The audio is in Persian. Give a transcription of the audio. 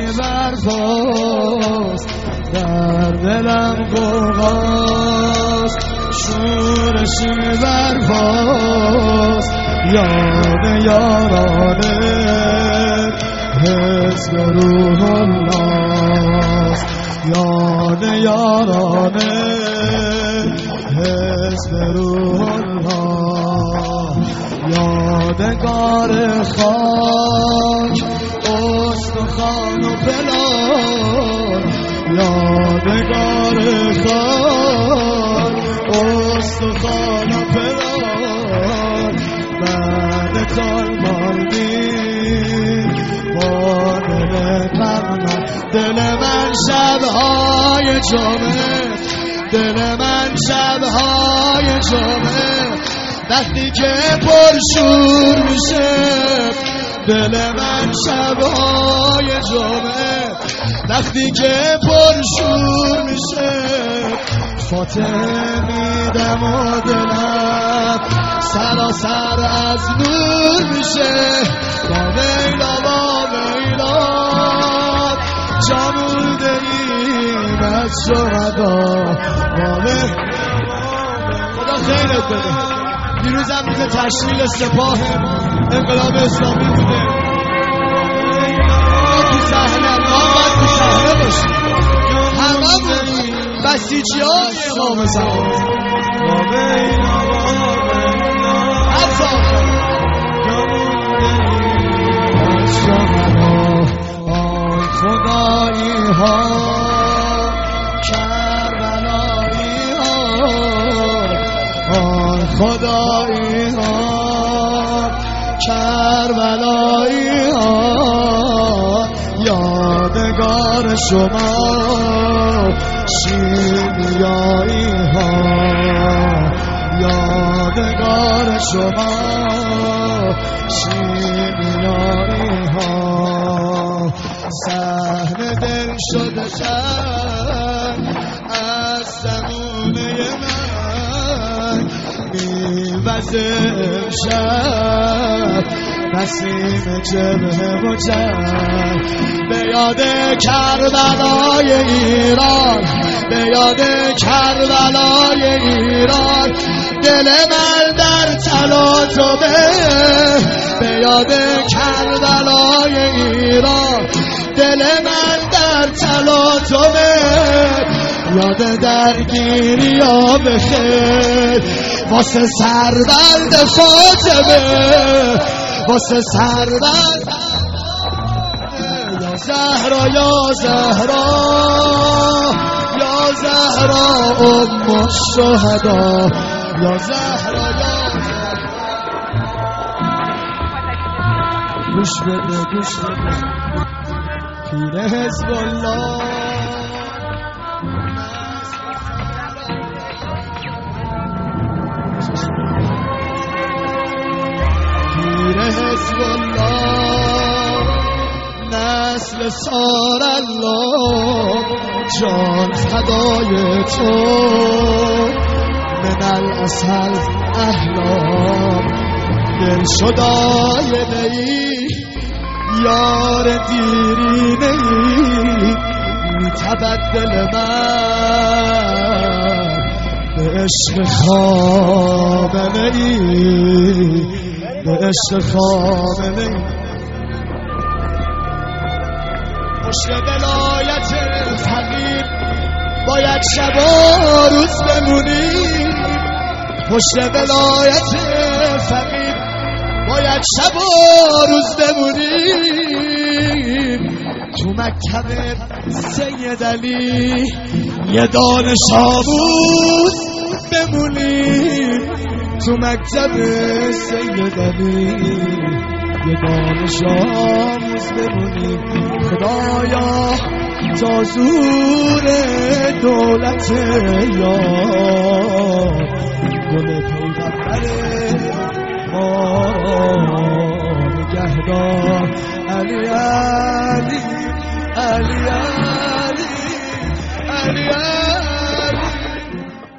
برپاست، در دلم غوغاست، شورشی برپاست، یاد یارانه حزب روح الله، یاد یارانه حزب روح الله، یادگار خاک استخوان و پلان، یادگار خاک استخوان و پلان، بعد تالماندی با دل قرمه، دل من شبهای جمعه، دل من شبهای جمعه وقتی که پرشور میشه، دل من شبهای جمعه وقتی که پرشور میشه، فاتحه میدم و دلم سراسر از نور میشه، با ویلا با ویلا جا مونده ایم از شهدا، با ویلا. خدا خیرت بده. دیروز هم روز تشکیل سپاه انقلاب اسلامی بوده. تو صحنه باید تو صحنه باشیم، همه بودیم بسیجی های امام زمان. آن خدایی ها کربلایی ها، آن خدایی ها کربلایی ها، یادگار شما شیمیایی ها، یادگار شما شیمیایی ها، صحن دل شده شد از زمونه من، میوزه امشب نسیم جبهه و جب، به یاد کربلای ایران، به یاد کربلای ایران، دل من در تلاطمه، به یاد کربلای ایران، دل من در تلاطمه، یاد درگیری ها بخیر واسه سربند فاطمه، واسه سربند یا زهرا یا زهرا یا زهرا ام الشهدا، یا زهرا یا گوش بده گوش بده پیر حزب الله، پیر حزب الله، نسل سار الله، جان فدای تو، من الاسل احلام، دل شدای نی یار دیرینه ای، میتبدل من به عشق خامنه ای، به عشق خامنه ای. پشت ولایت فقیر باید شب و روز بمونیم، پشت ولایت فقیر باید شب و روز بمونیم، تو مکتب سید علی یه دانش آموز بمونیم، تو مکتب سید علی یه دانش آموز بمونیم، خدایا تا زور دولت یار، گل پیغمبر ما نگهدار، علی علی علی علی علی علی